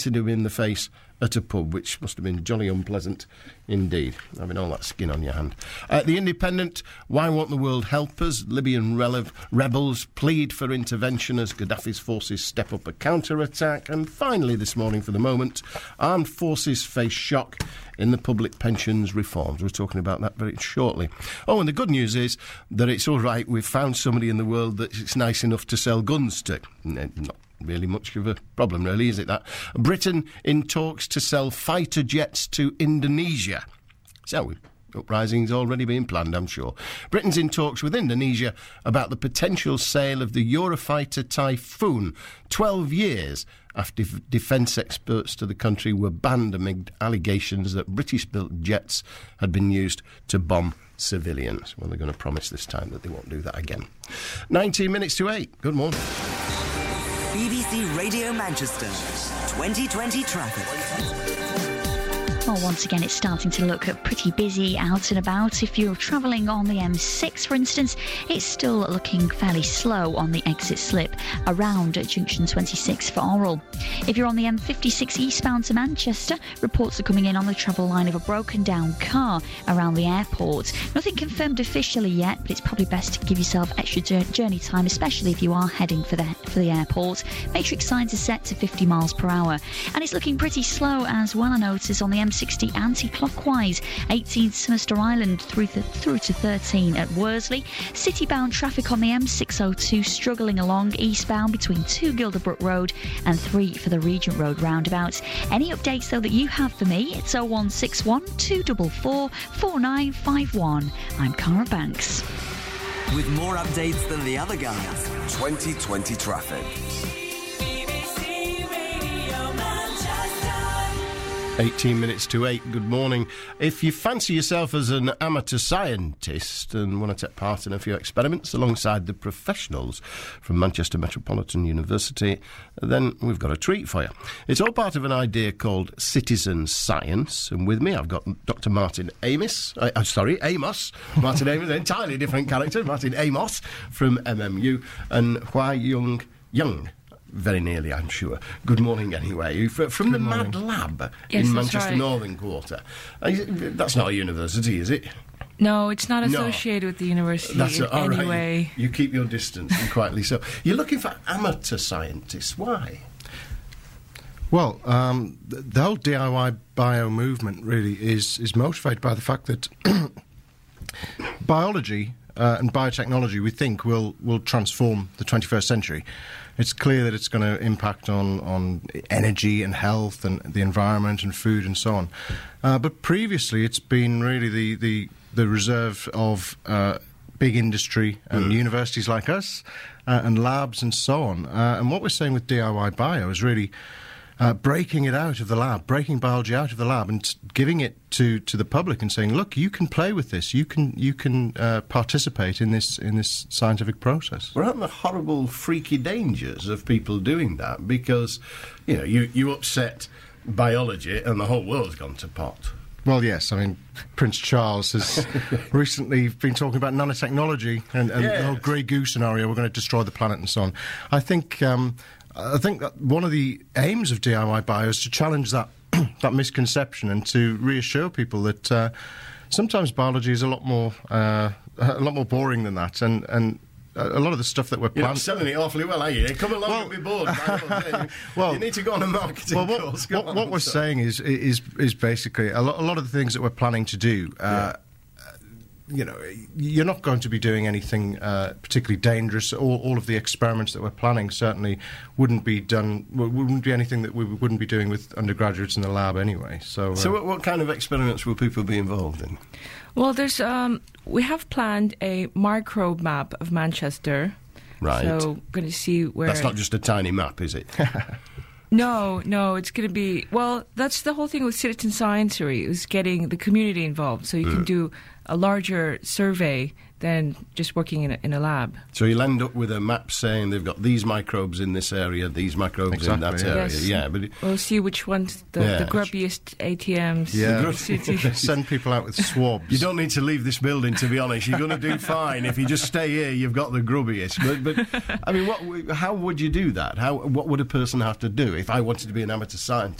battered him in the face at a pub, which must have been jolly unpleasant indeed, having all that skin on your hand. The Independent, why won't the world help us? Libyan rebels plead for intervention as Gaddafi's forces step up a counter-attack. And finally this morning, for the moment, armed forces face shock in the public pensions reforms. We're talking about that very shortly. Oh, and the good news is that it's all right. We've found somebody in the world that it's nice enough to sell guns to. Not really much of a problem, really, is it that? Britain in talks to sell fighter jets to Indonesia. So, uprising's already being planned, I'm sure. Britain's in talks with Indonesia about the potential sale of the Eurofighter Typhoon, 12 years after defence experts to the country were banned amid allegations that British-built jets had been used to bomb civilians. Well, they're going to promise this time that they won't do that again. 19 minutes to 8. Good morning. BBC Radio Manchester, 2020 traffic. Well, once again, it's starting to look pretty busy out and about. If you're travelling on the M6, for instance, it's still looking fairly slow on the exit slip around junction 26 for Orrell. If you're on the M56 eastbound to Manchester, reports are coming in on the travel line of a broken down car around the airport. Nothing confirmed officially yet, but it's probably best to give yourself extra journey time, especially if you are heading for the airport. Matrix signs are set to 50 miles per hour. And it's looking pretty slow as well, I notice, on the M60 anti-clockwise, 18 Sinister Island through to 13 at Worsley. City-bound traffic on the M602 struggling along eastbound between 2 Gilderbrook Road and 3 for the Regent Road roundabout. Any updates, though, that you have for me, it's 0161 244 4951. I'm Cara Banks. With more updates than the other guys. 2020 traffic. 18 minutes to 8, good morning. If you fancy yourself as an amateur scientist and want to take part in a few experiments alongside the professionals from Manchester Metropolitan University, then we've got a treat for you. It's all part of an idea called Citizen Science, and with me I've got Dr. Martin Amos. Martin Amos, an entirely different character, Martin Amos from MMU, and Hua Young. Very nearly, I'm sure. Good morning, anyway. From the Mad Lab in Manchester Northern Quarter. That's not a university, is it? No, it's not associated with the university in any way. You keep your distance, and quietly so. You're looking for amateur scientists. Why? Well, the whole DIY bio movement really is motivated by the fact that biology and biotechnology, we think, will transform the 21st century. It's clear that it's going to impact on energy and health and the environment and food and so on. But previously, it's been really the reserve of big industry and universities like us and labs and so on. And what we're saying with DIY Bio is really breaking it out of the lab, breaking biology out of the lab and giving it to the public and saying, look, you can play with this, you can participate in this scientific process. Well, aren't there horrible, freaky dangers of people doing that? Because, you upset biology and the whole world's gone to pot. Well, yes. I mean, Prince Charles has recently been talking about nanotechnology and the whole grey goo scenario, we're going to destroy the planet and so on. I think that one of the aims of DIY Bio is to challenge that misconception and to reassure people that sometimes biology is a lot more boring than that, and a lot of the stuff that we're planning. You're selling it awfully well, are you? Come along and be bored. You need to go on a marketing course. What we're saying is basically a lot of the things that we're planning to do. You're not going to be doing anything particularly dangerous. All of the experiments that we're planning certainly wouldn't be anything that we wouldn't be doing with undergraduates in the lab anyway. So what kind of experiments will people be involved in? Well, we have planned a microbe map of Manchester. Right. So going to see where... That's not just a tiny map, is it? No, it's going to be... Well, that's the whole thing with Citizen Science, is getting the community involved. So you can do a larger survey than just working in a lab. So you'll end up with a map saying they've got these microbes in this area, these microbes in that area. Yes. Yeah, but We'll see which one's the grubbiest ATMs. Yeah, send people out with swabs. you don't need to leave this building, to be honest. You're going to do fine. If you just stay here, you've got the grubbiest. But I mean, how would you do that? What would a person have to do? If I wanted to be an amateur scientist,